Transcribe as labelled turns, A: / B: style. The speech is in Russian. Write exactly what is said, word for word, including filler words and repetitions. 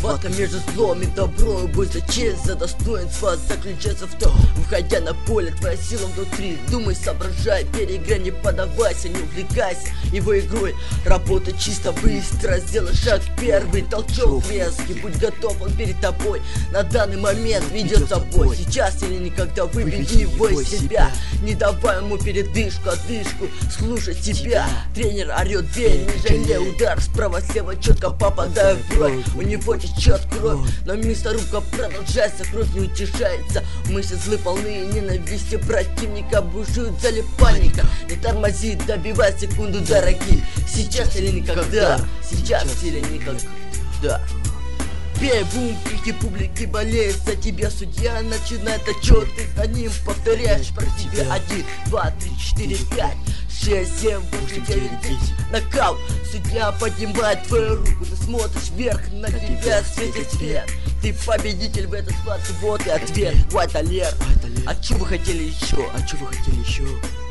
A: Схватка между злом и добром, бой за честь, за достоинство заключается в том. Выходя на поле, твоя сила внутри. Думай, соображай, переиграй, не подавайся, не увлекайся его игрой. Работай чисто, быстро, сделай шаг первый, толчок резкий, будь готов, он перед тобой. На данный момент ведет собой, сейчас или никогда, выбери его из себя. Не давай ему передышку, отдышку, слушай себя. Тренер орет, бей, не жалей, удар справа, слева, четко попадая в бровь. У него течет кровь, но мясорубка продолжается, кровь не утешается. Мысли злы полны ненависти, противника бушует, залив паника. Не тормози, добивай секунду, дорогие. Сейчас или никогда, сейчас или никогда. Бей, бум, крики публики болеет за тебя. Судья начинает отчет, ты за ним повторяешь про тебя. Один, два, три, четыре, пять, шесть, семь, восемь, девять, десять. Нокаут. Судья поднимает твою руку, ты смотришь вверх, на тебя светит свет. Ты победитель в этой схватке, вот и ответ. White Alert. А чё вы хотели еще?
B: А чё вы хотели еще?